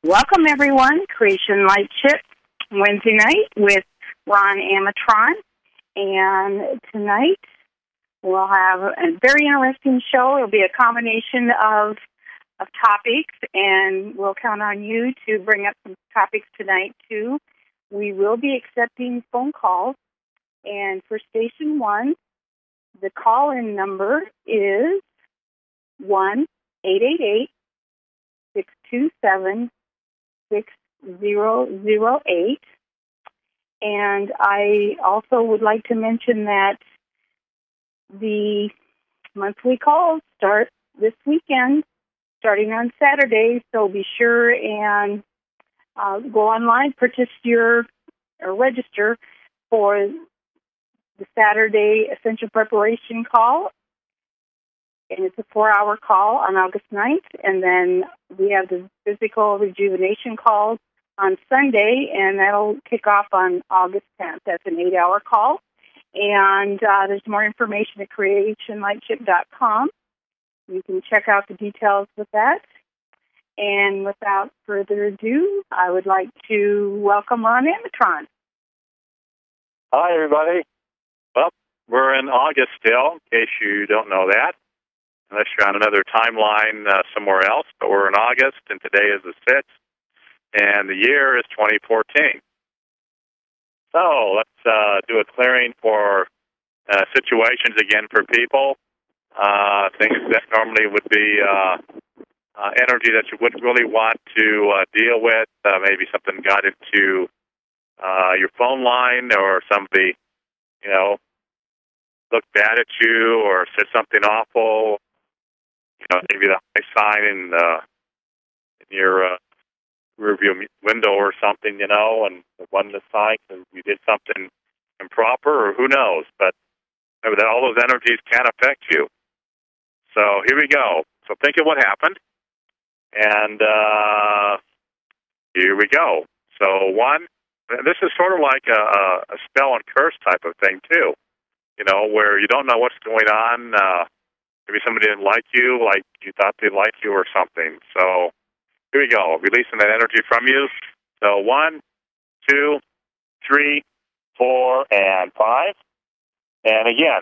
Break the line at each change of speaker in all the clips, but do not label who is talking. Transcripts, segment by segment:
Welcome, everyone. Creation Lightship Wednesday night with Ron Amatron. And tonight we'll have a very interesting show. It'll be a combination of topics, and we'll count on you to bring up some topics tonight, too. We will be accepting phone calls. And for Station 1, the call-in number is 1-888-627-6008. And I also would like to mention that the monthly calls start this weekend, starting on Saturday. So be sure and go online, register for the Saturday Essential Preparation call. And it's a 4-hour call on August 9th. And then we have the Physical Rejuvenation calls on Sunday, and that'll kick off on August 10th. That's an 8-hour call. And there's more information at creationlightship.com. You can check out the details with that. And without further ado, I would like to welcome Ron Amatron.
Hi, everybody. Well, we're in August still, in case you don't know that, unless you're on another timeline somewhere else. But we're in August, and today is the 6th, and the year is 2014. So let's do a clearing for situations again for people, things that normally would be energy that you wouldn't really want to deal with. Maybe something got into your phone line, or somebody, looked bad at you or said something awful. Maybe the high sign in your rearview window or something, and it wasn't a sign because you did something improper, or who knows. But remember that all those energies can affect you. So here we go. So think of what happened, and here we go. So one, this is sort of like a spell and curse type of thing too, where you don't know what's going on. Maybe somebody didn't like you thought they liked you or something. So here we go, releasing that energy from you. So 1, 2, 3, 4, and 5. And again,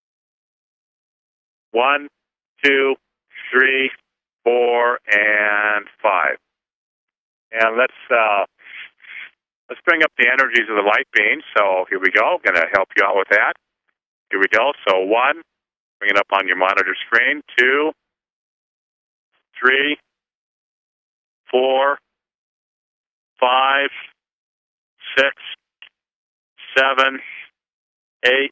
1, 2, 3, 4, and 5. And let's bring up the energies of the light beings. So here we go. I'm going to help you out with that. Here we go. So 1, bring it up on your monitor screen. 2, 3, 4, 5, 6, 7, 8,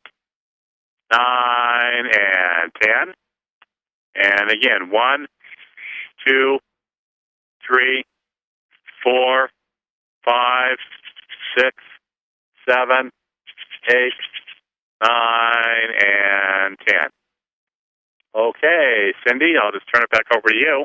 9, and 10. And again, 1, 2, 3, 4, 5, 6, 7, 8, 9, and 10. Okay, Cindy, I'll just turn it back over to you.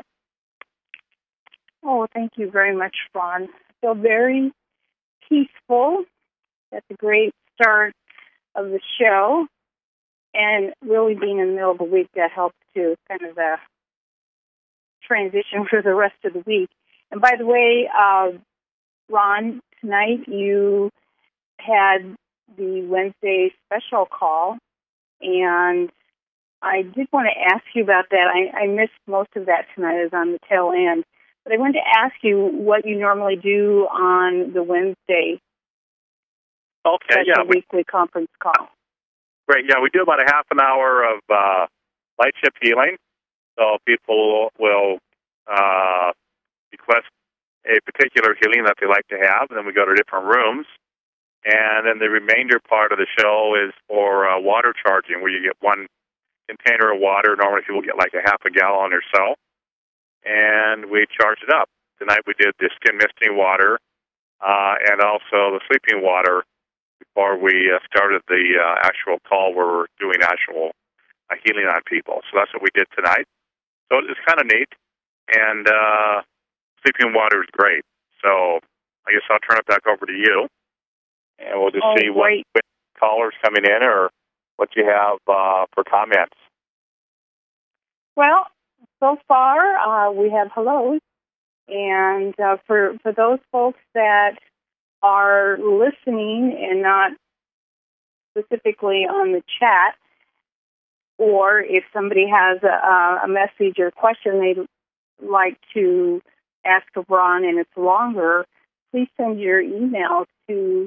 Oh, thank you very much, Ron. I feel very peaceful. That's a great start of the show. And really being in the middle of the week, that helps too. Kind of a transition for the rest of the week. And by the way, Ron, tonight you had the Wednesday special call, and I did want to ask you about that. I missed most of that tonight. I was on the tail end. But I wanted to ask you what you normally do on the Wednesday special weekly conference call.
Great. Yeah, we do about a half an hour of light ship healing. So people will request a particular healing that they like to have, and then we go to different rooms. And then the remainder part of the show is for water charging, where you get one container of water. Normally people get like a half a gallon or so, and we charge it up. Tonight we did the skin misting water and also the sleeping water before we started the actual call where we're doing actual healing on people. So that's what we did tonight. So it's kind of neat, and sleeping water is great. So I guess I'll turn it back over to you, and we'll just see what callers coming in or what you have for comments.
Well, so far we have hellos. And for those folks that are listening and not specifically on the chat, or if somebody has a message or question they'd like to ask of Ron and it's longer, please send your email to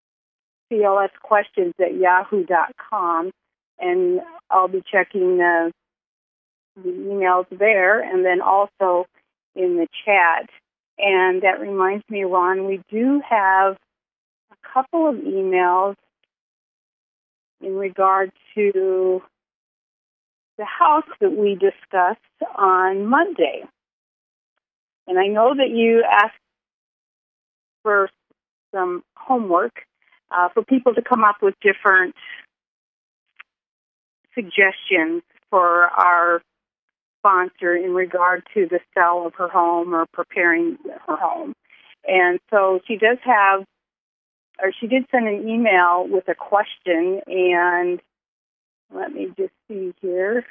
clsquestions@yahoo.com, and I'll be checking the emails there and then also in the chat. And that reminds me, Ron, we do have a couple of emails in regard to the house that we discussed on Monday. And I know that you asked for some homework for people to come up with different suggestions for our sponsor in regard to the sale of her home or preparing her home. And so she did send an email with a question, and let me just see here.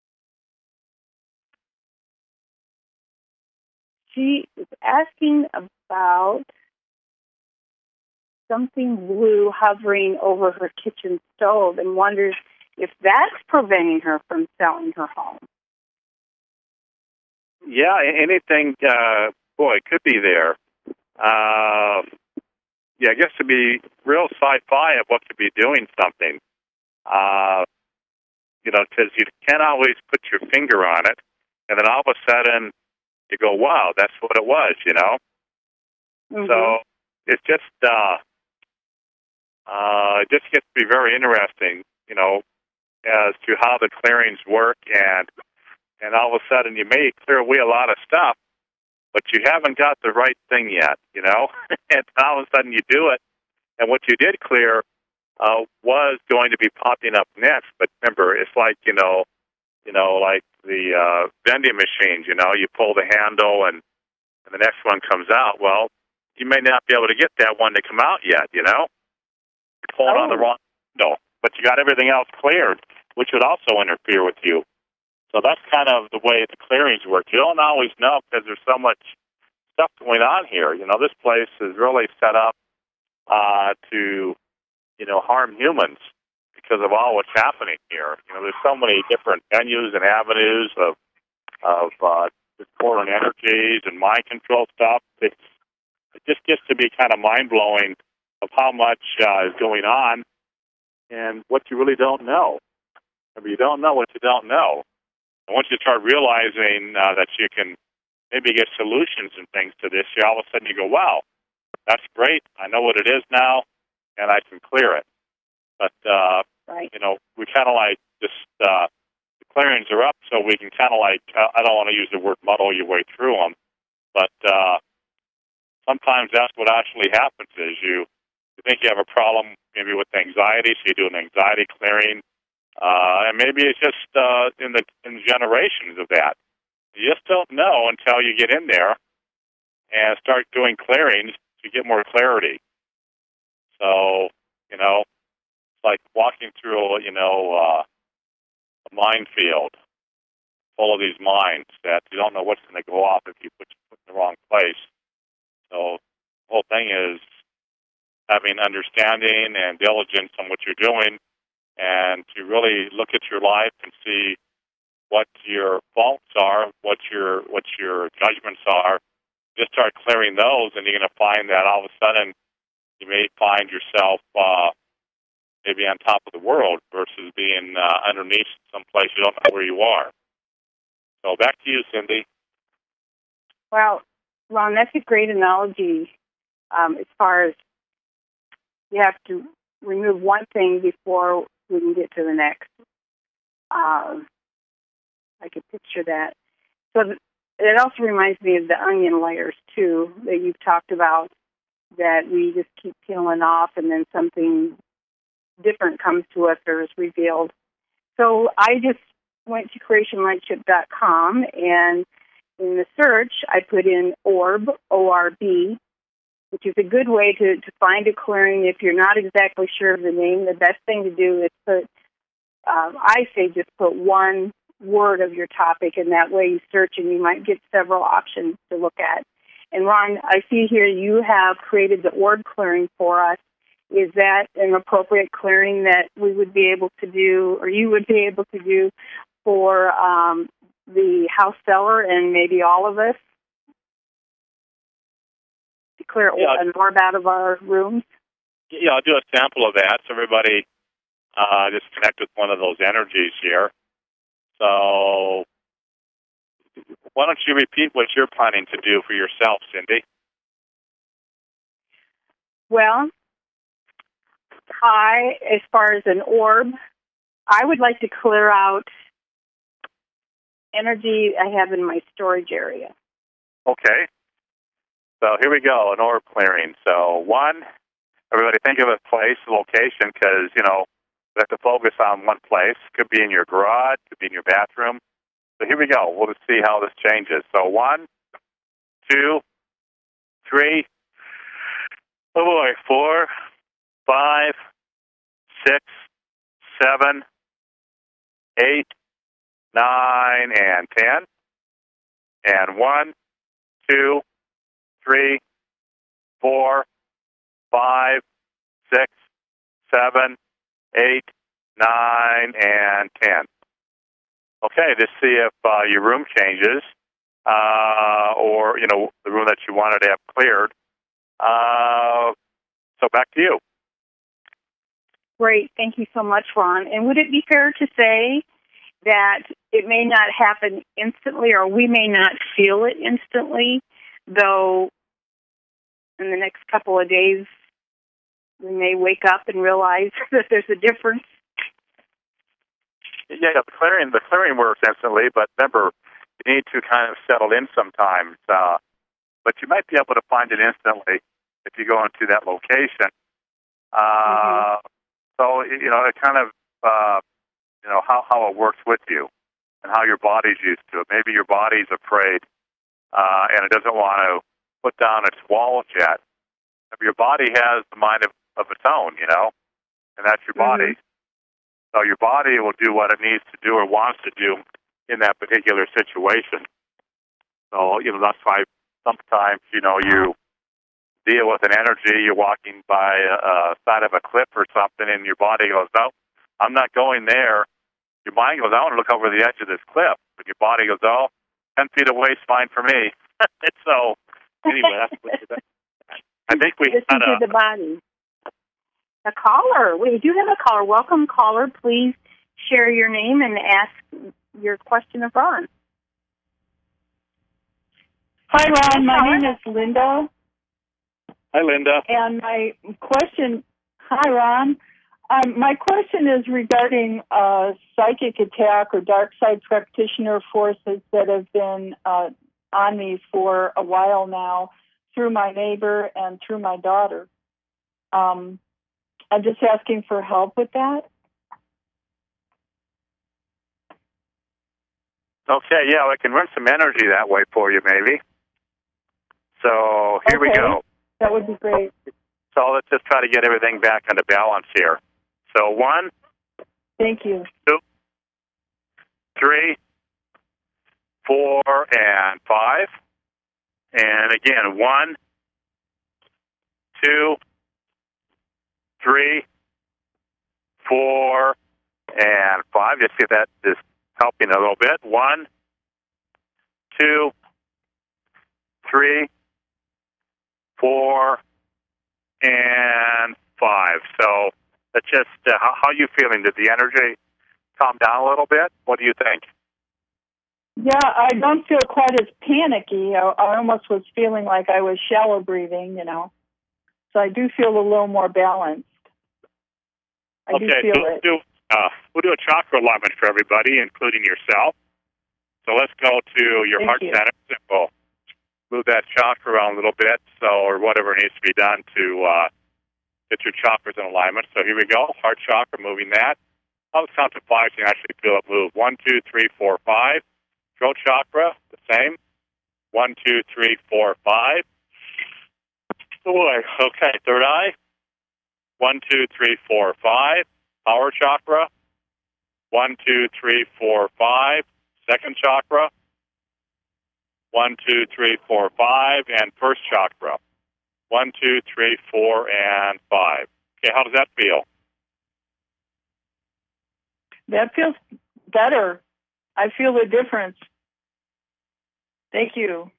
She is asking about something blue hovering over her kitchen stove and wonders if that's preventing her from selling her home.
Yeah, anything, it could be there. I guess to be real sci-fi of what could be doing something. Because you can't always put your finger on it, and then all of a sudden you go, wow, that's what it was,
Mm-hmm.
So it's just, it just gets to be very interesting, as to how the clearings work, and all of a sudden you may clear away a lot of stuff, but you haven't got the right thing yet, and all of a sudden you do it, and what you did clear was going to be popping up next. But remember, it's like, like the vending machines, you pull the handle and the next one comes out. Well, you may not be able to get that one to come out yet, You're pulling on the wrong handle, but you got everything else cleared, which would also interfere with you. So that's kind of the way the clearings work. You don't always know because there's so much stuff going on here. This place is really set up to, harm humans because of all what's happening here. There's so many different venues and avenues of foreign energies and mind control stuff. It just gets to be kind of mind-blowing of how much is going on and what you really don't know. I mean, you don't know what you don't know. And once you start realizing that you can maybe get solutions and things to this, all of a sudden you go, wow, that's great. I know what it is now, and I can clear it. But,
right.
We kind of like just, the clearings are up, so we can kind of like, I don't want to use the word muddle your way through them, but sometimes that's what actually happens is you think you have a problem maybe with anxiety, so you do an anxiety clearing, and maybe it's just in the generations of that. You just don't know until you get in there and start doing clearings to get more clarity. So, it's like walking through, a minefield full of these mines that you don't know what's going to go off if you put in the wrong place. So the whole thing is having understanding and diligence on what you're doing and to really look at your life and see what your faults are, what your judgments are. Just start clearing those, and you're going to find that all of a sudden you may find yourself maybe on top of the world versus being underneath someplace you don't know where you are. So back to you, Cindy.
Well, Ron, that's a great analogy as far as you have to remove one thing before we can get to the next. I could picture that. So it also reminds me of the onion layers, too, that you've talked about, that we just keep peeling off and then something different comes to us or is revealed. So I just went to creationlightship.com, and in the search, I put in ORB, O-R-B, which is a good way to find a clearing. If you're not exactly sure of the name, the best thing to do is put, I say just put one word of your topic, and that way you search and you might get several options to look at. And Ron, I see here you have created the orb clearing for us. Is that an appropriate clearing that we would be able to do, or you would be able to do for the house seller and maybe all of us to clear an orb out of our rooms?
Yeah, I'll do a sample of that so everybody just connect with one of those energies here. So why don't you repeat what you're planning to do for yourself, Cindy?
Well, as far as an orb, I would like to clear out energy I have in my storage area.
Okay. So here we go, an orb clearing. So one, everybody think of a place, a location, because, we have to focus on one place. Could be in your garage, could be in your bathroom. So here we go. We'll just see how this changes. So 1, 2, 3, 4, 5, 6, 7, 8, 9, and 10. And 1, 2, 3, 4, 5, 6, 7, 8, 9, and 10. Okay, just see if your room changes, or, the room that you wanted to have cleared. So back to you.
Great. Thank you so much, Ron. And would it be fair to say that it may not happen instantly, or we may not feel it instantly, though in the next couple of days we may wake up and realize that there's a difference?
Yeah, the clearing works instantly, but remember, you need to kind of settle in sometimes. But you might be able to find it instantly if you go into that location. So, it kind of, how it works with you and how your body's used to it. Maybe your body's afraid and it doesn't want to put down its walls yet. Your body has the mind of its own, and that's your body. So your body will do what it needs to do or wants to do in that particular situation. So, that's why sometimes, you deal with an energy, you're walking by a side of a cliff or something, and your body goes, no, I'm not going there. Your mind goes, I want to look over the edge of this cliff. But your body goes, 10 feet away is fine for me. So, anyway, that's what I think we
listen to the body. A caller. We do have a caller. Welcome, caller. Please share your name and ask your question of Ron.
Hi, Ron. My name is Linda.
Hi, Linda.
And my question, hi, Ron. My question is regarding psychic attack or dark side practitioner forces that have been on me for a while now through my neighbor and through my daughter. I'm just asking for help with that.
Okay, yeah, I can run some energy that way for you, maybe. So here we go.
That would be great.
So let's just try to get everything back into balance here. So 1.
Thank you.
2, 3, 4, and 5. And again, 1, 2, 3, 4, and 5. Just see if that is helping a little bit. 1, 2, 3, 4, and 5. So that's just how are you feeling? Did the energy calm down a little bit? What do you think?
Yeah, I don't feel quite as panicky. I almost was feeling like I was shallow breathing, So I do feel a little more balanced. I do feel it.
We'll do a chakra alignment for everybody, including yourself. So let's go to your heart center. We'll move that chakra around a little bit, or whatever needs to be done to get your chakras in alignment. So here we go. Heart chakra, moving that. I'll count to 5 so you can actually feel it move. 1, 2, 3, 4, 5. Throat chakra, the same. 1, 2, 3, 4, 5. Okay, third eye. 1, 2, 3, 4, 5. Power chakra. 1, 2, 3, 4, 5. Second chakra. 1, 2, 3, 4, 5. And first chakra. 1, 2, 3, 4, and 5. Okay, how does that feel?
That feels better. I feel the difference. Thank you.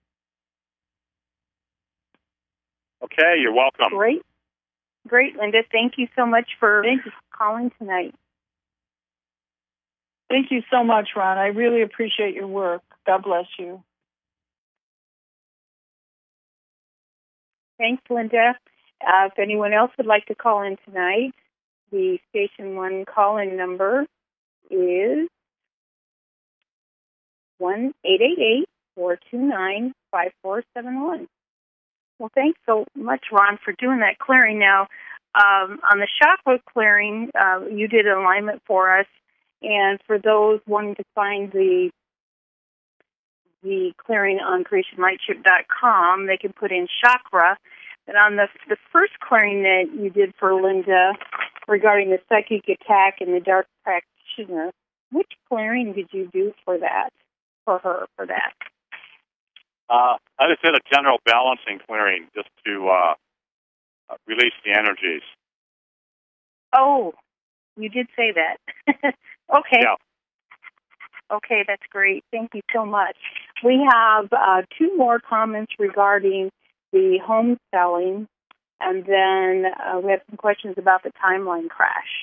Okay, you're welcome.
Great. Great, Linda. Thank you so much for calling tonight.
Thank you so much, Ron. I really appreciate your work. God bless you.
Thanks, Linda. If anyone else would like to call in tonight, the Station 1 call-in number is 1-888-429-5471. Well, thanks so much, Ron, for doing that clearing. Now, on the chakra clearing, you did an alignment for us, and for those wanting to find the clearing on CreationLightship.com, they can put in chakra. And on the first clearing that you did for Linda regarding the psychic attack and the dark practitioner, which clearing did you do for that, for her, for that?
I just did a general balancing clearing just to release the energies.
Oh, you did say that. Okay.
Yeah.
Okay, that's great. Thank you so much. We have 2 more comments regarding the home selling, and then we have some questions about the timeline crash.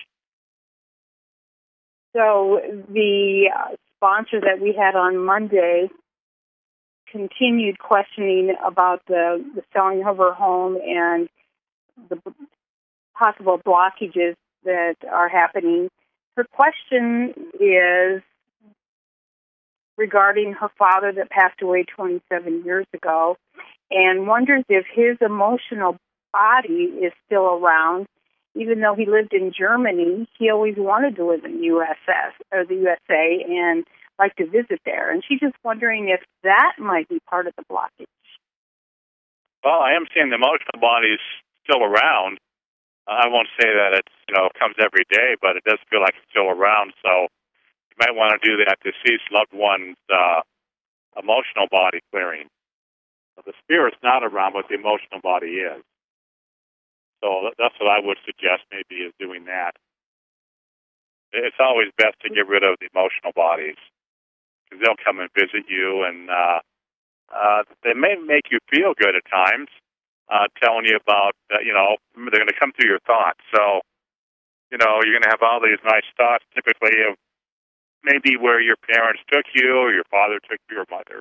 So the sponsor that we had on Monday continued questioning about the selling of her home and the possible blockages that are happening. Her question is regarding her father that passed away 27 years ago, and wonders if his emotional body is still around. Even though he lived in Germany, he always wanted to live in the USA and like to visit there. And she's just wondering if that might be part of the blockage.
Well, I am seeing the emotional body's still around. I won't say that it comes every day, but it does feel like it's still around. So you might want to do that deceased loved one's emotional body clearing. So the spirit's not around, but the emotional body is. So that's what I would suggest, maybe, is doing that. It's always best to get rid of the emotional bodies, because they'll come and visit you, and they may make you feel good at times, telling you about, they're going to come through your thoughts. So, you're going to have all these nice thoughts, typically, of maybe where your parents took you, or your father took your mother,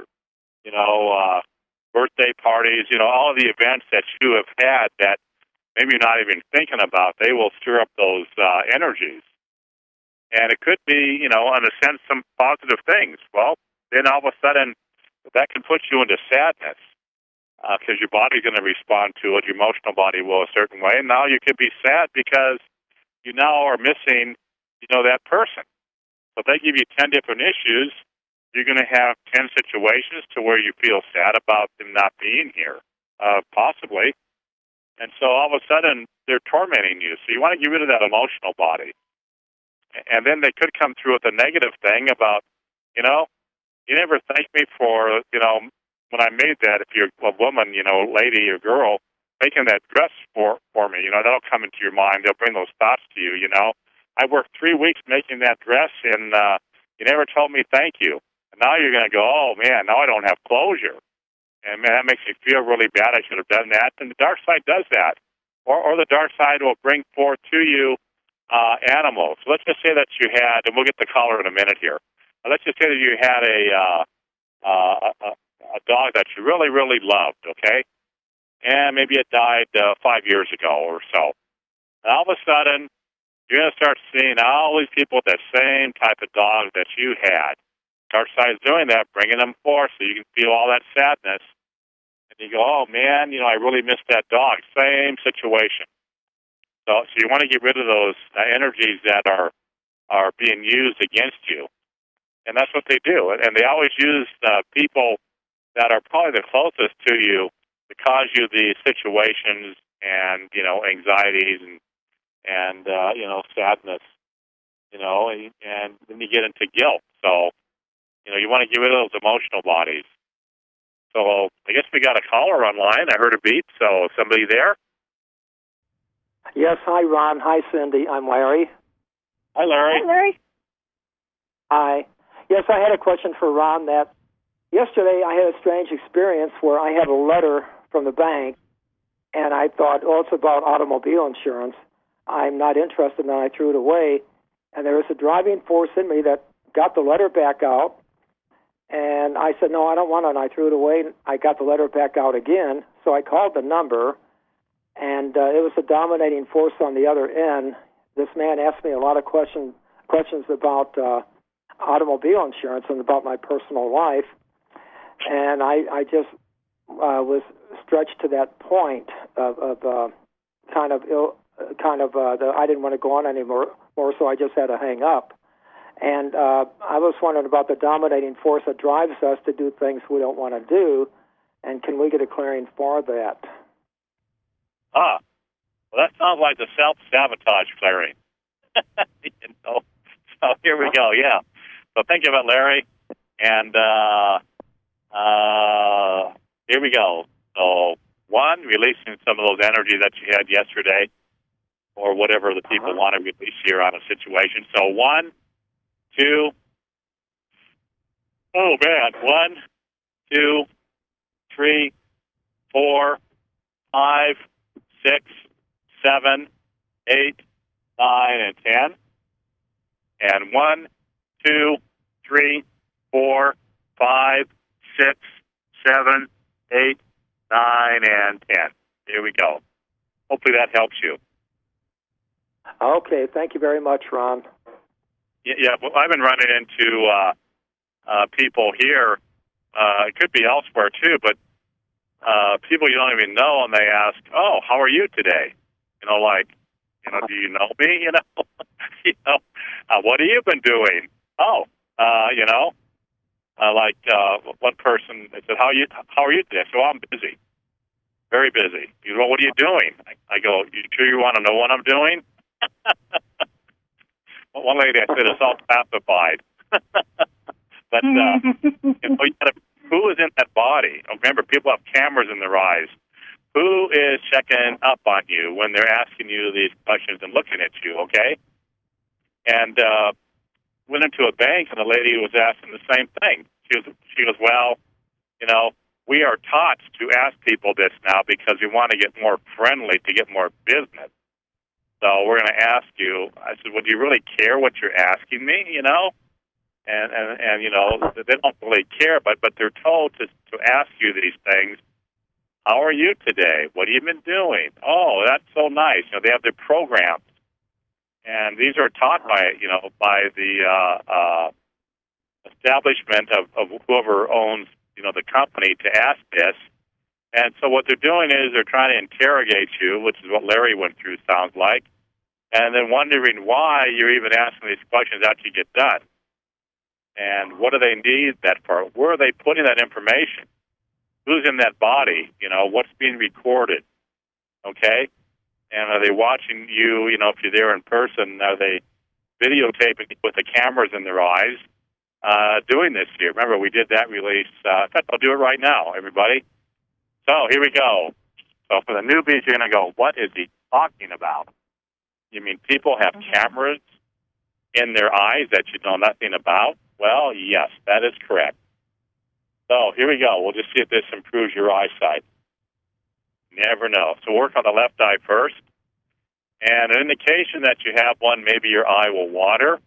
birthday parties, all of the events that you have had that maybe you're not even thinking about. They will stir up those energies. And it could be, in a sense, some positive things. Well, then all of a sudden, that can put you into sadness because your body's going to respond to it. Your emotional body will a certain way. And now you could be sad because you now are missing, that person. So if they give you 10 different issues, you're going to have 10 situations to where you feel sad about them not being here, possibly. And so all of a sudden, they're tormenting you. So you want to get rid of that emotional body. And then they could come through with a negative thing about, you never thanked me for, when I made that, if you're a woman, lady or girl, making that dress for me, that'll come into your mind. They'll bring those thoughts to you, I worked 3 weeks making that dress, and you never told me thank you. And now you're going to go, oh, man, now I don't have closure. And, man, that makes me feel really bad. I should have done that. And the dark side does that. Or the dark side will bring forth to you animals. So let's just say that you had, and we'll get the caller in a minute here. Let's just say that you had a dog that you really, really loved, okay? And maybe it died 5 years ago or so. And all of a sudden, you're going to start seeing all these people with that same type of dog that you had. Dark side's doing that, bringing them forth so you can feel all that sadness. And you go, oh, man, I really miss that dog. Same situation. So you want to get rid of those energies that are being used against you. And that's what they do. And they always use people that are probably the closest to you to cause you these situations and, anxieties and sadness. and then you get into guilt. So, you want to get rid of those emotional bodies. So I guess we got a caller online. I heard a beep. So somebody there?
Yes. Hi, Ron. Hi, Cindy. I'm Larry.
Hi, Larry.
Hi, Larry.
Hi. Yes, I had a question for Ron. That yesterday I had a strange experience where I had a letter from the bank, and I thought, it's about automobile insurance. I'm not interested, and I threw it away. And there was a driving force in me that got the letter back out. And I said, no, I don't want it, and I threw it away. I got the letter back out again, so I called the number, and it was a dominating force on the other end. This man asked me a lot of questions about automobile insurance and about my personal life, and I just was stretched to that point of I didn't want to go on anymore, so I just had to hang up. And I was wondering about the dominating force that drives us to do things we don't want to do, and can we get a clearing for that?
Well, that sounds like the self-sabotage clearing. So here we go, yeah. So think of it, Larry, and here we go. So, one, releasing some of those energy that you had yesterday, or whatever the people want to release here on a situation. So, 1, 2, oh man, 1, 2, 3, 4, 5, 6, 7, 8, 9, and 10. And 1, 2, 3, 4, 5, 6, 7, 8, 9, and 10. Here we go. Hopefully that helps you.
Okay, thank you very much, Ron.
Yeah, well, I've been running into people here. It could be elsewhere too, but people you don't even know, and they ask, "Oh, how are you today?" Do you know me? What have you been doing? Oh, one person said, "How are you today?" So I'm busy, very busy. Well, what are you doing? I go, "You sure you want to know what I'm doing?" One lady, I said, it's all classified. But who is in that body? Remember, people have cameras in their eyes. Who is checking up on you when they're asking you these questions and looking at you, okay? And went into a bank, and the lady was asking the same thing. She goes, well, we are taught to ask people this now because we want to get more friendly, to get more business. So we're going to ask you. I said, well, do you really care what you're asking me, And they don't really care, but they're told to ask you these things. How are you today? What have you been doing? Oh, that's so nice. They have their programs. And these are taught by the establishment of whoever owns, the company to ask this. And so what they're doing is they're trying to interrogate you, which is what Larry went through, sounds like, and then wondering why you're even asking these questions after you get done. And what do they need that for? Where are they putting that information? Who's in that body? What's being recorded? Okay? And are they watching you, if you're there in person, are they videotaping with the cameras in their eyes doing this here? Remember, we did that release. In fact, I'll do it right now, everybody. So here we go. So for the newbies, you're going to go, what is he talking about? You mean people have cameras in their eyes that you know nothing about? Well, yes, that is correct. So here we go. We'll just see if this improves your eyesight. Never know. So work on the left eye first. And an indication that you have one, maybe your eye will water.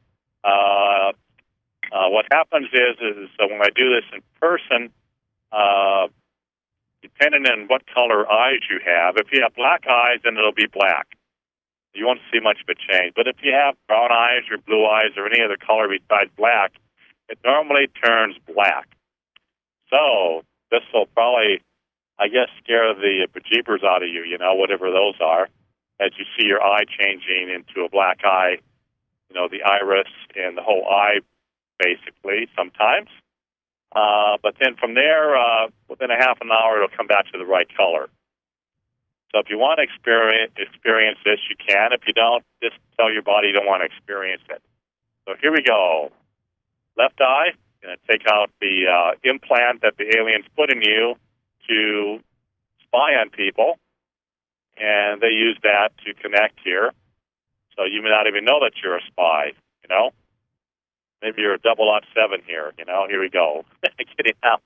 What happens is when I do this in person, depending on what color eyes you have, if you have black eyes, then it'll be black. You won't see much of a change. But if you have brown eyes or blue eyes or any other color besides black, it normally turns black. So this will probably, scare the bejeebers out of you, whatever those are, as you see your eye changing into a black eye, the iris and the whole eye, basically, sometimes. But then from there, within a half an hour, it'll come back to the right color. So if you want to experience this, you can. If you don't, just tell your body you don't want to experience it. So here we go. Left eye, going to take out the implant that the aliens put in you to spy on people, and they use that to connect here. So you may not even know that you're a spy, you know? Maybe you're a 007 here, you know? Here we go. Getting out.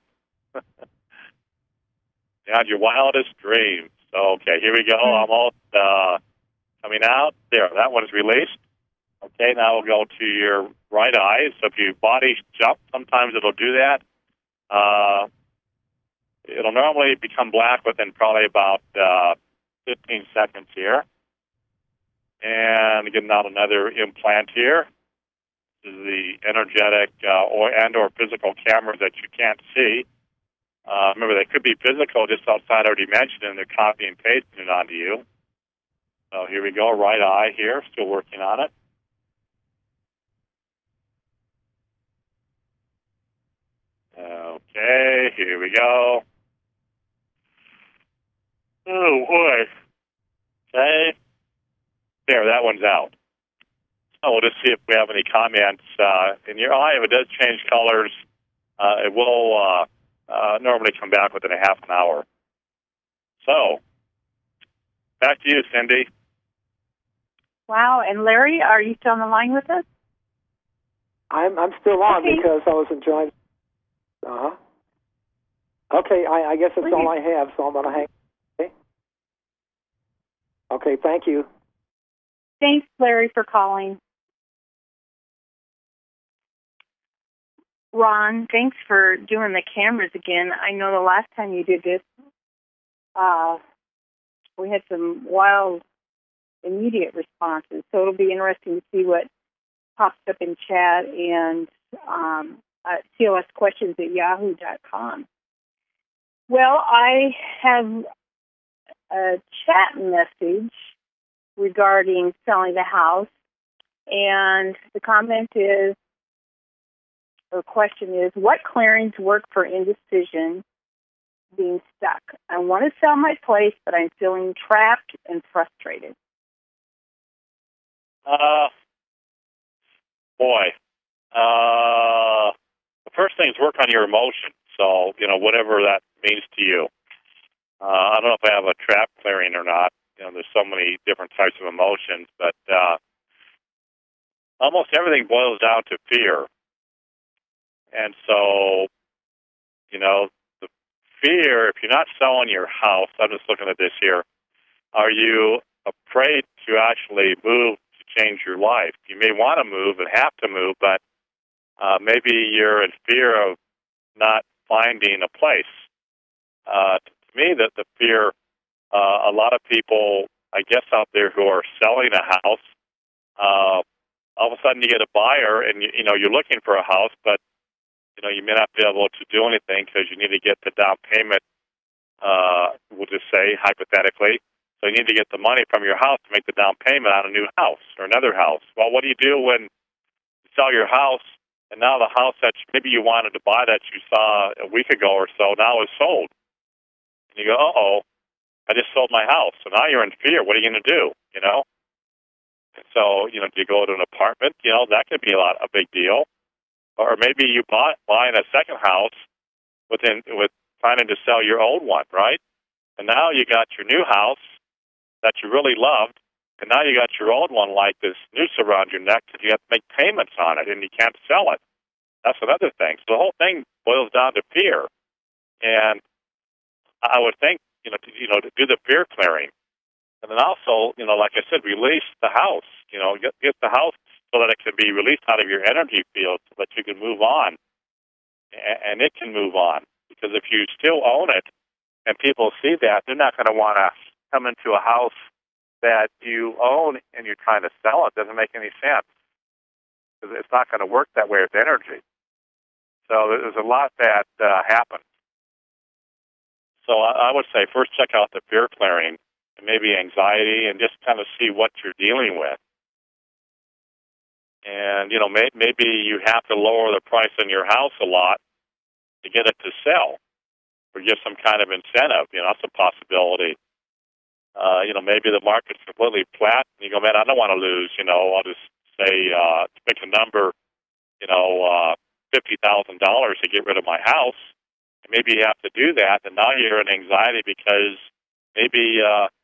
Beyond your wildest dreams. Okay, here we go. Almost coming out. There, that one's released. Okay, now we'll go to your right eye. So if your body jump, sometimes it'll do that. It'll normally become black within probably about 15 seconds here. And getting out another implant here. This is the energetic or physical cameras that you can't see. Remember, they could be physical just outside our dimension, and they're copying and pasting it onto you. So here we go, right eye here, still working on it. Okay, here we go. Oh, boy. Okay. There, that one's out. So we'll just see if we have any comments. In your eye, if it does change colors, it will normally come back within a half an hour. So, back to you, Cindy.
Wow, and Larry, are you still on the line with us?
I'm still on
Okay.
because I was enjoying. Okay, I guess that's all I have, so I'm going to hang. Okay, thank you.
Thanks, Larry, for calling. Ron, thanks for doing the cameras again. I know the last time you did this, we had some wild, immediate responses. So it'll be interesting to see what pops up in chat and CLSquestions@yahoo.com. Well, I have a chat message regarding selling the house, and the comment is, or question is, what clearings work for indecision, being stuck? I want to sell my place, but I'm feeling trapped and frustrated.
The first thing is work on your emotions. So, whatever that means to you. I don't know if I have a trap clearing or not. There's so many different types of emotions, but almost everything boils down to fear. And so, the fear, if you're not selling your house, I'm just looking at this here, are you afraid to actually move to change your life? You may want to move and have to move, but maybe you're in fear of not finding a place. To me, the fear, a lot of people, I guess, out there who are selling a house, all of a sudden you get a buyer and, you're looking for a house, but, you may not be able to do anything because you need to get the down payment, we'll just say, hypothetically. So you need to get the money from your house to make the down payment on a new house or another house. Well, what do you do when you sell your house and now the house that maybe you wanted to buy that you saw a week ago or so now is sold? And you go, I just sold my house. So now you're in fear. What are you going to do, And so, do you go to an apartment? That could be a big deal. Or maybe you buying a second house with planning to sell your old one, right? And now you got your new house that you really loved, and now you got your old one like this noose around your neck that you have to make payments on it, and you can't sell it. That's another thing. So the whole thing boils down to fear. And I would think, to do the fear clearing. And then also, like I said, release the house. Get the house so that it can be released out of your energy field so that you can move on. And it can move on. Because if you still own it and people see that, they're not going to want to come into a house that you own and you're trying to sell it. It doesn't make any sense. Because it's not going to work that way with energy. So there's a lot that happens. So I would say first check out the fear clearing and maybe anxiety and just kind of see what you're dealing with. And, maybe you have to lower the price on your house a lot to get it to sell or give some kind of incentive. That's a possibility. Maybe the market's completely flat and you go, man, I don't want to lose, I'll just say, to pick a number, $50,000 to get rid of my house. And maybe you have to do that, and now you're in anxiety because maybe,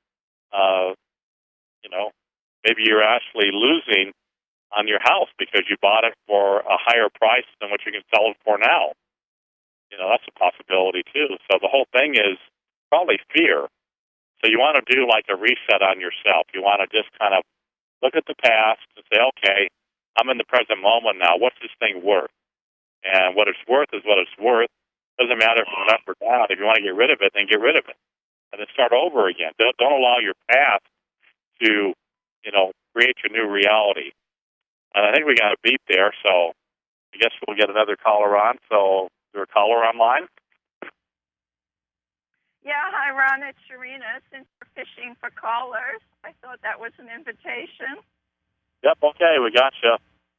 maybe you're actually losing on your house because you bought it for a higher price than what you can sell it for now. That's a possibility too. So the whole thing is probably fear. So you want to do like a reset on yourself. You want to just kind of look at the past and say, okay, I'm in the present moment now. What's this thing worth? And what it's worth is what it's worth. Doesn't matter if it's up or down. If you want to get rid of it, then get rid of it. And then start over again. Don't allow your past to, create your new reality. And I think we got a beep there, so I guess we'll get another caller on. So is there a caller online?
Yeah, hi, Ron. It's Sharina. Since we're fishing for callers, I thought that was an invitation.
Yep, okay, we got you.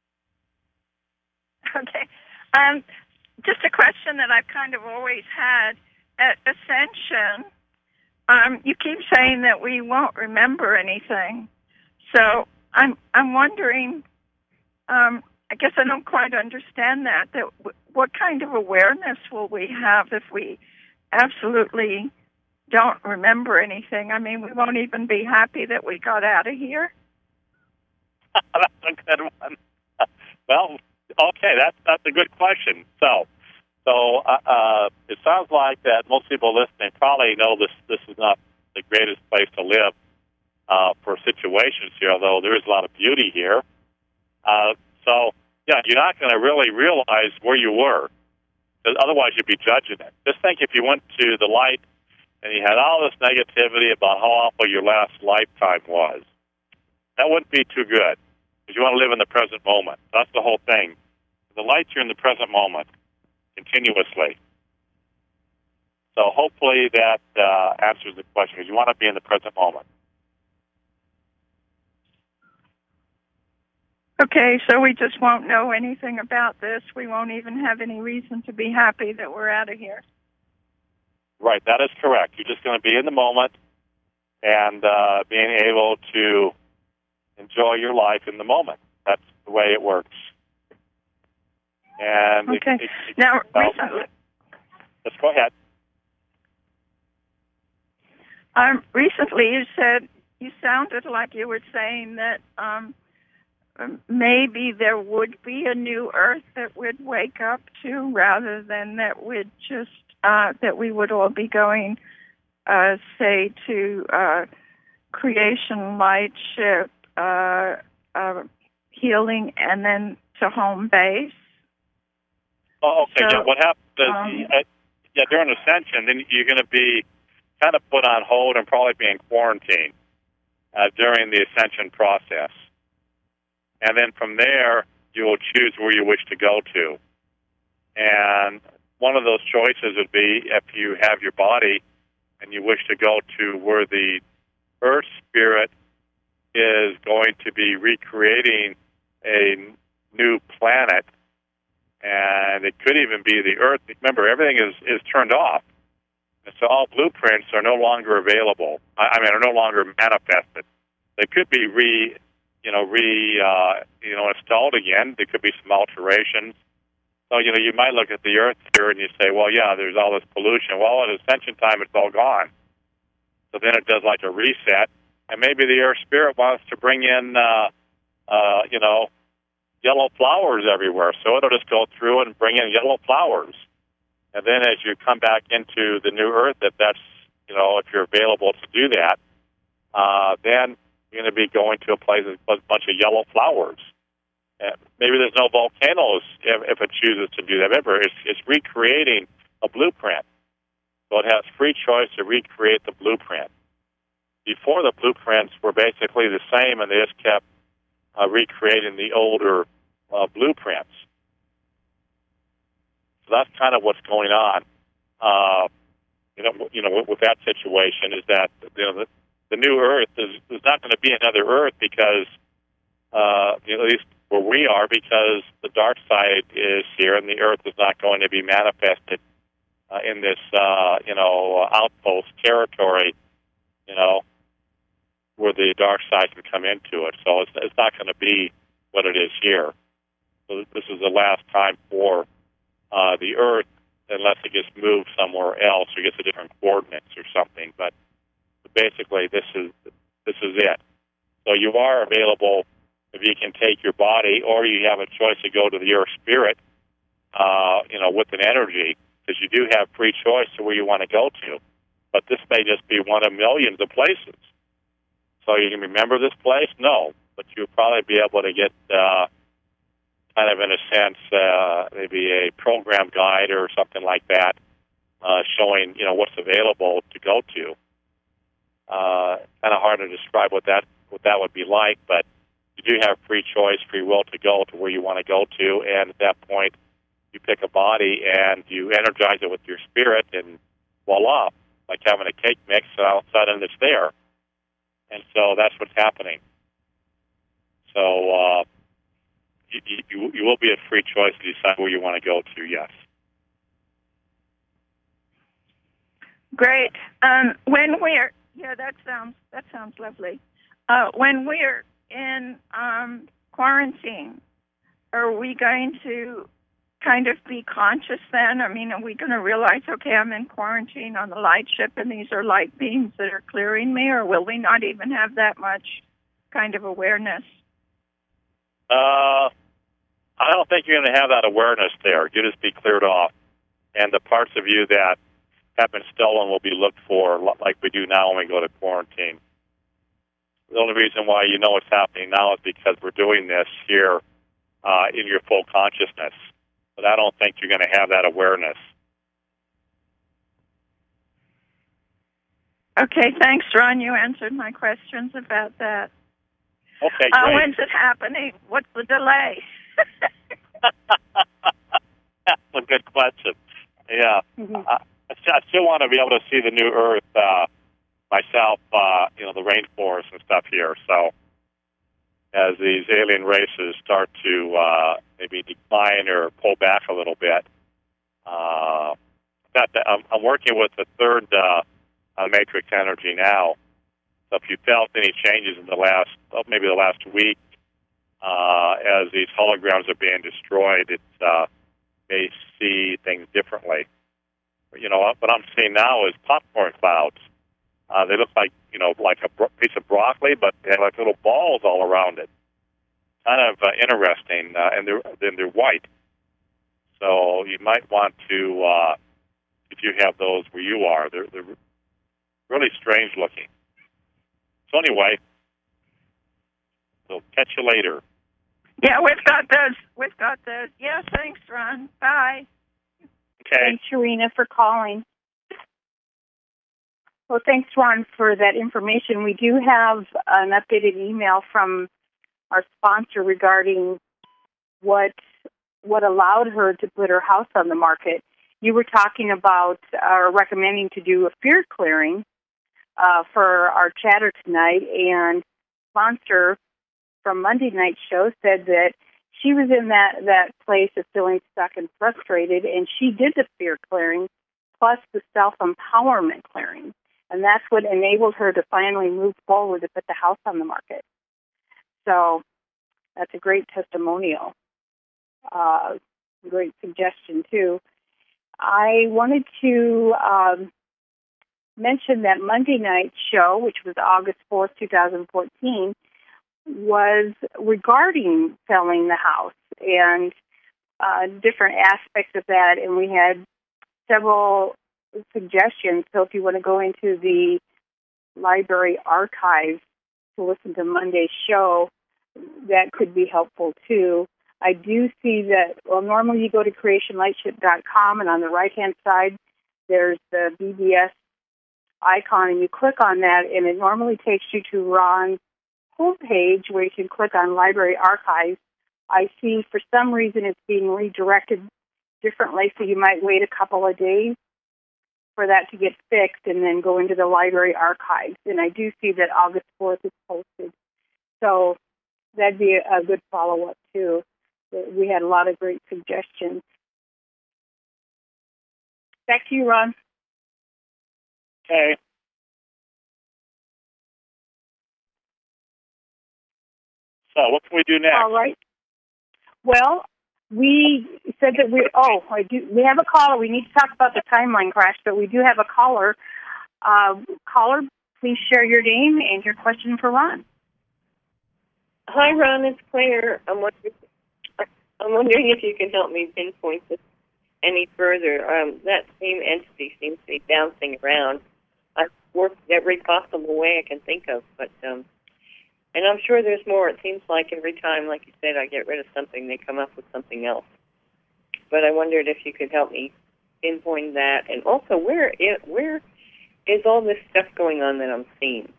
Okay. Just a question that I've kind of always had. At Ascension, you keep saying that we won't remember anything. So I'm wondering, I guess I don't quite understand that what kind of awareness will we have if we absolutely don't remember anything? I mean, we won't even be happy that we got out of here?
That's a good one. Well, okay, that's a good question. So it sounds like that most people listening probably know this is not the greatest place to live for situations here, although there is a lot of beauty here. So, yeah, you're not going to really realize where you were. Otherwise, you'd be judging it. Just think if you went to the light and you had all this negativity about how awful your last lifetime was. That wouldn't be too good because you want to live in the present moment. That's the whole thing. The light, you're in the present moment continuously. So hopefully that answers the question because you want to be in the present moment.
Okay, so we just won't know anything about this. We won't even have any reason to be happy that we're out of here.
Right, that is correct. You're just going to be in the moment and being able to enjoy your life in the moment. That's the way it works. And
okay. Now, recently...
Let's go ahead.
Recently, you sounded like you were saying that maybe there would be a new Earth that we'd wake up to, rather than that we'd just that we would all be going, say, to creation, light ship, healing, and then to home base.
Oh, okay.
So,
yeah, what happens is, during Ascension, then you're going to be kind of put on hold and probably be in quarantine during the Ascension process. And then from there, you will choose where you wish to go to. And one of those choices would be if you have your body and you wish to go to where the Earth Spirit is going to be recreating a new planet. And it could even be the Earth. Remember, everything is turned off. And so all blueprints are no longer available. Are no longer manifested. They could be installed again. There could be some alterations. So, you might look at the Earth here and you say, well, yeah, there's all this pollution. Well, at Ascension time, it's all gone. So then it does like a reset. And maybe the Earth Spirit wants to bring in, yellow flowers everywhere. So it'll just go through and bring in yellow flowers. And then as you come back into the new Earth, if you're available to do that, then you're going to be going to a place with a bunch of yellow flowers. Maybe there's no volcanoes if it chooses to do that. Remember, it's recreating a blueprint. So it has free choice to recreate the blueprint. Before, the blueprints were basically the same, and they just kept recreating the older blueprints. So that's kind of what's going on. With that situation is that the new Earth is not going to be another Earth because at least where we are, because the dark side is here and the Earth is not going to be manifested in this outpost territory, where the dark side can come into it. So it's not going to be what it is here. So this is the last time for the Earth, unless it gets moved somewhere else or gets a different coordinates or something. But basically, this is it. So you are available if you can take your body, or you have a choice to go to the Earth Spirit, with an energy, because you do have free choice to where you want to go to. But this may just be one of millions of places. So you can remember this place? No. But you'll probably be able to get, kind of in a sense, maybe a program guide or something like that, showing, what's available to go to. Kind of hard to describe what that would be like, but you do have free choice, free will to go to where you want to go to, and at that point, you pick a body and you energize it with your spirit, and voila, like having a cake mix, and all of a sudden it's there. And so that's what's happening. So you will be at free choice to decide where you want to go to, yes.
Great. That sounds lovely. When we're in quarantine, are we going to kind of be conscious then? I mean, are we going to realize, okay, I'm in quarantine on the light ship and these are light beings that are clearing me, or will we not even have that much kind of awareness?
I don't think you're going to have that awareness there. You'll just be cleared off. And the parts of you that have been stolen will be looked for like we do now when we go to quarantine. The only reason why you know what's happening now is because we're doing this here in your full consciousness. But I don't think you're going to have that awareness.
Okay, thanks, Ron. You answered my questions about that.
Okay, great.
When's it happening? What's the delay?
That's a good question. Yeah.
Mm-hmm.
I still want to be able to see the new Earth myself, the rainforest and stuff here. So as these alien races start to maybe decline or pull back a little bit, I'm working with the third matrix energy now. So if you felt any changes in the last week, as these holograms are being destroyed, it may see things differently. What I'm seeing now is popcorn clouds. They look like a piece of broccoli, but they have like little balls all around it. Kind of interesting, and they're white. So you might want to, if you have those where you are, they're really strange looking. So anyway, we'll catch you later.
Yeah, we've got those. Yeah, thanks, Ron. Bye.
Okay.
Thanks, Sharina, for calling. Well, thanks, Ron, for that information. We do have an updated email from our sponsor regarding what allowed her to put her house on the market. You were talking about recommending to do a fear clearing for our chatter tonight, and sponsor from Monday night's show said that she was in that place of feeling stuck and frustrated, and she did the fear clearing plus the self-empowerment clearing. And that's what enabled her to finally move forward to put the house on the market. So that's a great testimonial. Great suggestion, too. I wanted to mention that Monday night's show, which was August 4th, 2014, was regarding selling the house and different aspects of that. And we had several suggestions. So if you want to go into the library archives to listen to Monday's show, that could be helpful too. I do see that, normally you go to creationlightship.com, and on the right-hand side, there's the BBS icon, and you click on that, and it normally takes you to Ron's homepage where you can click on library archives. I see for some reason it's being redirected differently, so you might wait a couple of days for that to get fixed and then go into the library archives. And I do see that August 4th is posted. So that'd be a good follow-up, too. We had a lot of great suggestions. Back to you, Ron.
Okay. So what can we do next?
All right. Well, we said that we have a caller. We need to talk about the timeline crash, but we do have a caller. Caller, please share your name and your question for Ron.
Hi, Ron. It's Claire. I'm wondering if you can help me pinpoint this any further. That same entity seems to be bouncing around. I've worked every possible way I can think of, but and I'm sure there's more. It seems like every time, like you said, I get rid of something, they come up with something else. But I wondered if you could help me pinpoint that, and also where is all this stuff going on that I'm seeing?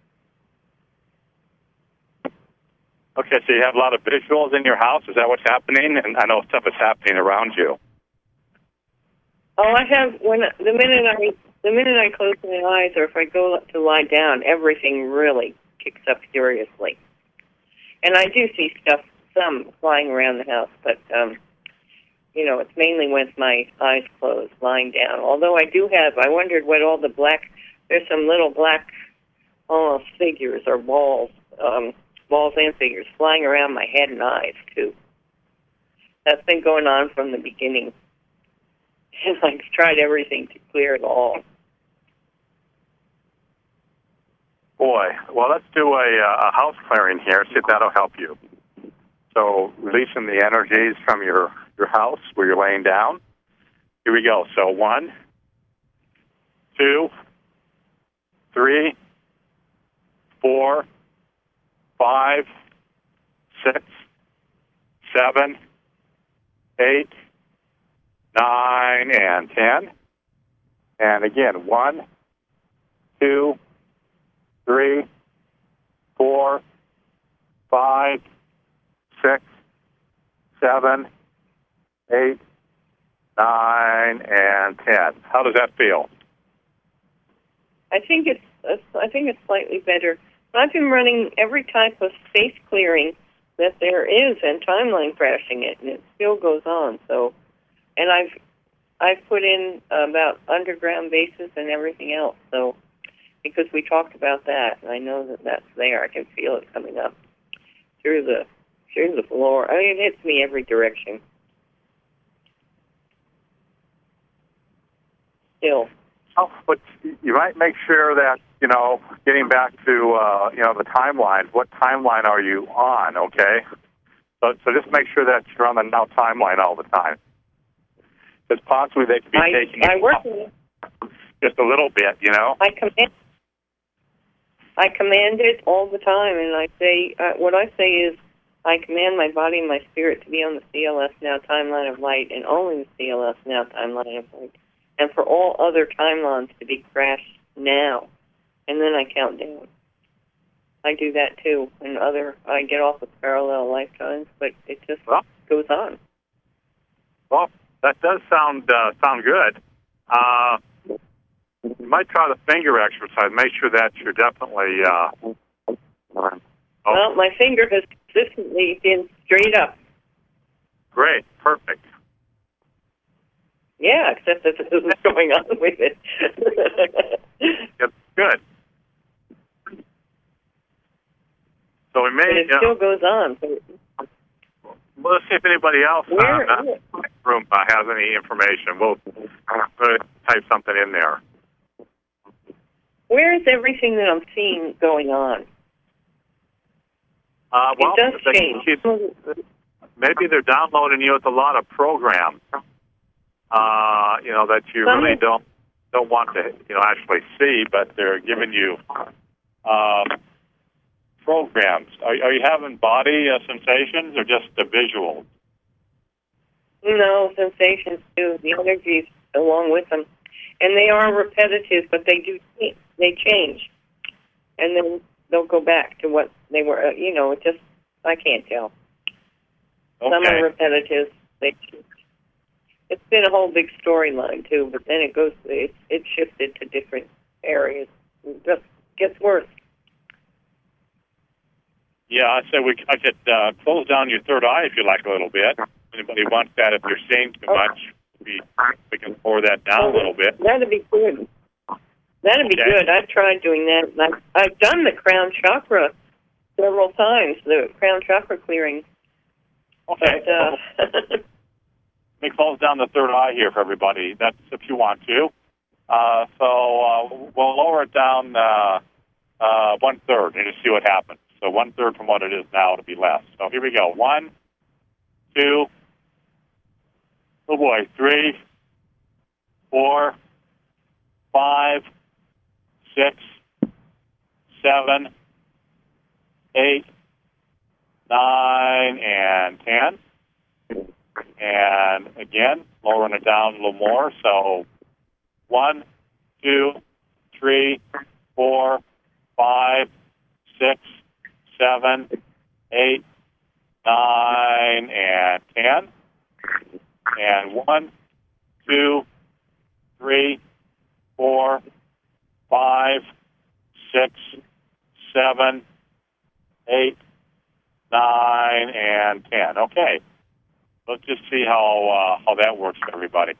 Okay, so you have a lot of visuals in your house. Is that what's happening? And I know stuff is happening around you.
Oh, I have the minute I close my eyes, or if I go to lie down, everything really kicks up furiously. And I do see some flying around the house, but it's mainly with my eyes closed, lying down. Although I wondered what all the black. There's some little black, almost figures or balls and figures flying around my head and eyes too. That's been going on from the beginning. And I've tried everything to clear it all.
Boy, well, let's do a house clearing here, see if that'll help you. So releasing the energies from your house where you're laying down. Here we go. So 1, 2, 3, 4, 5, 6, 7, 8, 9, and 10. And again, 1, 2, 3, 4, 5, 6, 7, 8, 9, and 10. How does that feel?
I think it's slightly better. I've been running every type of space clearing that there is and timeline crashing it, and it still goes on. So, and I've put in about underground bases and everything else. So, because we talked about that, and I know that that's there. I can feel it coming up through the floor. I mean, it hits me every direction. Still.
Oh, but you might make sure that, getting back to, the timeline, what timeline are you on, okay? So just make sure that you're on the now timeline all the time. Because possibly they could be taking
I work
just a little bit,
I command it all the time, and I say, what I say is, I command my body and my spirit to be on the CLS Now timeline of light, and only the CLS Now timeline of light, and for all other timelines to be crashed now, and then I count down. I do that too, and I get off with parallel lifetimes, but it just goes on.
Well, that does sound good. You might try the finger exercise. Make sure that you're definitely.
Well, my finger has consistently been straight up.
Great, perfect.
Yeah, except that this is going on with it.
It's good. So we may.
But it still goes on.
Well, let's see if anybody else in the room has any information. We'll type something in there.
Where is everything that I'm seeing going on? It does change.
Maybe they're downloading you with a lot of programs, that you really don't want to, actually see, but they're giving you programs. Are you having body sensations or just the visuals?
No, sensations too. The energies along with them. And they are repetitive, but they change. And then they'll go back to what they were, it just, I can't tell.
Okay.
Some are repetitive. It's been a whole big storyline too, but then it shifted to different areas. It just gets worse.
Yeah, I said I could close down your third eye if you like a little bit. Anybody wants that? If you're seeing too much, we can pour that down a little bit.
That'd be good. That'd be good. I've tried doing that. I've done the crown chakra several times, the crown chakra clearing.
Okay.
But,
Let me close down the third eye here for everybody. That's if you want to. So we'll lower it down 1/3 and just see what happens. So 1/3 from what it is now to be less. So here we go. 1, 2, oh boy, 3, 4, 5, 6, 7, 8, 9, and 10. And again, lowering it down a little more. So 1, 2, 3, 4, 5, 6, 7, 8, 9, and 10. And 1, 2, 3, 4, 5, 6, 7, 8, 9, and 10. Okay. Let's just see how that works for everybody.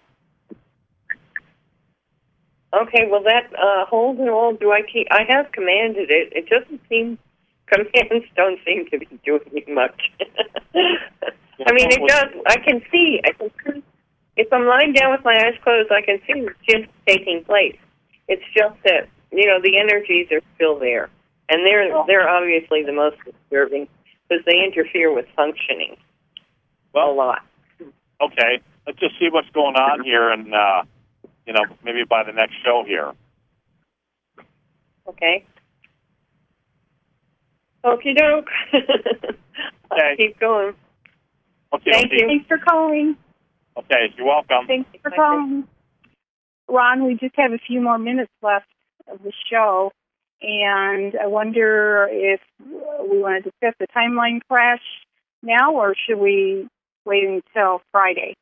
okay, well, that hold and all, I have commanded it. It doesn't seem, commands don't seem to be doing much. I mean, it does. I can see, if I'm lying down with my eyes closed, I can see the shift taking place. It's just that, the energies are still there. And they're obviously the most disturbing because they interfere with functioning a lot.
Okay, let's just see what's going on here, and maybe by the next show here.
Okay. Okie doke.
Okay.
Keep going.
Okay.
Thank you.
Thanks for calling.
Okay, you're welcome.
Thanks for calling. Ron, we just have a few more minutes left of the show, and I wonder if we want to discuss the timeline crash now, or should we wait until Friday?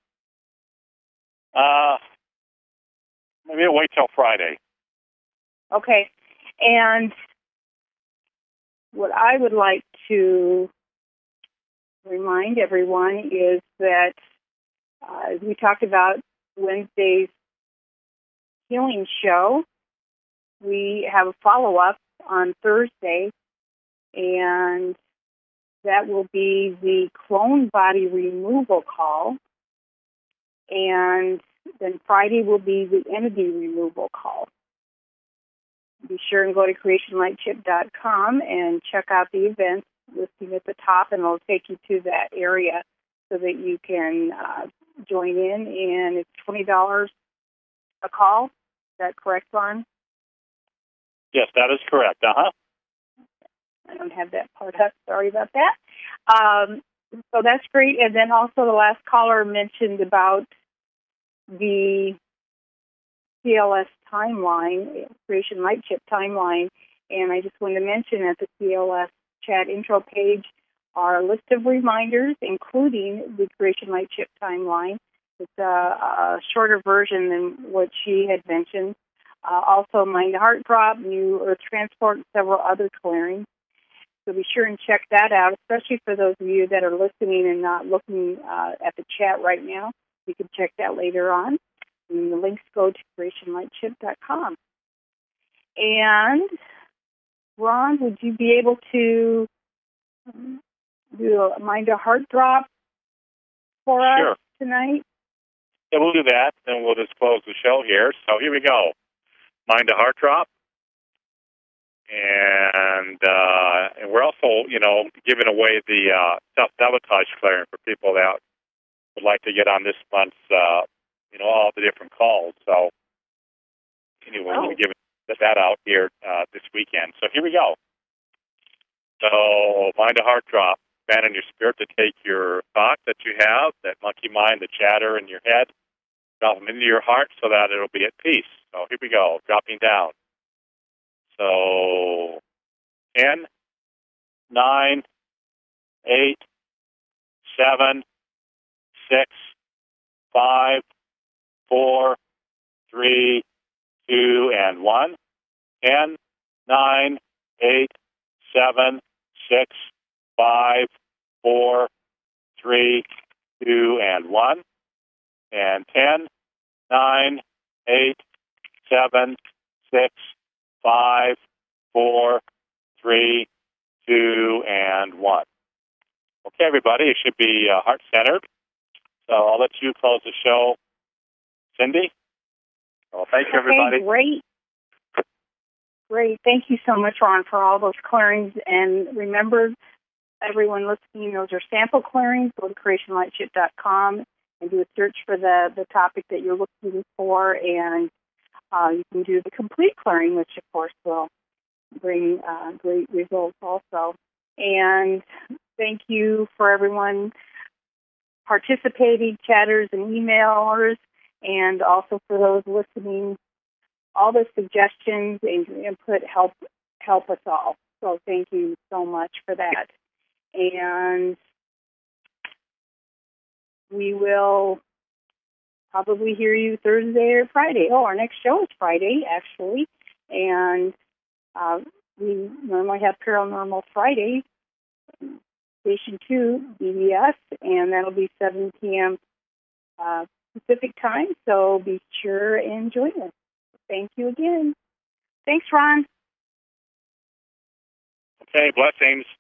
Maybe I'll wait till Friday.
Okay. And what I would like to remind everyone is that as we talked about Wednesday's healing show, we have a follow-up on Thursday, and that will be the clone body removal call. And then Friday will be the entity removal call. Be sure and go to creationlightchip.com and check out the events listing at the top, and it'll take you to that area so that you can join in. And it's $20 a call. Is that correct, Ron?
Yes, that is correct. Uh-huh.
I don't have that part up. Sorry about that. So that's great. And then also the last caller mentioned about the CLS timeline, Creation Light Chip timeline, and I just wanted to mention at the CLS chat intro page are a list of reminders, including the Creation Light Chip timeline. It's a shorter version than what she had mentioned. Also, Mind to Heart Drop, New Earth Transport, and several other clearings. So be sure and check that out, especially for those of you that are listening and not looking at the chat right now. You can check that later on. And the links go to creationlightchip.com. And, Ron, would you be able to do a Mind to Heart Drop for us tonight?
Yeah, we'll do that, and we'll just close the show here. So here we go. Mind to Heart Drop. And we're also, giving away the self-sabotage clearing for people that would like to get on this month's, all the different calls. So, anyway, we'll be giving that out here this weekend. So here we go. So, Mind to Heart Drop. Abandon your spirit to take your thoughts that you have, that monkey mind, the chatter in your head, drop them into your heart so that it'll be at peace. So here we go, dropping down. So 10, 9, 8, 7, 6, 5, 4, 3, 2, and 1. 10, 9, 8, 7, 6, 5, 4, 3, 2, and 1. And 10, 9, 8, 7, 6, 5, 4, 3, 2, and 1. Okay, everybody, it should be heart-centered. So I'll let you close the show, Cindy. Well, thank you, everybody.
Great. Great. Thank you so much, Ron, for all those clearings. And remember, everyone listening, those are sample clearings. Go to creationlightship.com and do a search for the topic that you're looking for, and you can do the complete clearing, which, of course, will bring great results also. And thank you for everyone participating, chatters and emailers, and also for those listening. All the suggestions and your input help us all. So thank you so much for that. And we will probably hear you Thursday or Friday. Oh, our next show is Friday, actually. And we normally have Paranormal Friday, Station 2, BBS, and that'll be 7 p.m. Pacific time. So be sure and join us. Thank you again. Thanks, Ron.
Okay, blessings.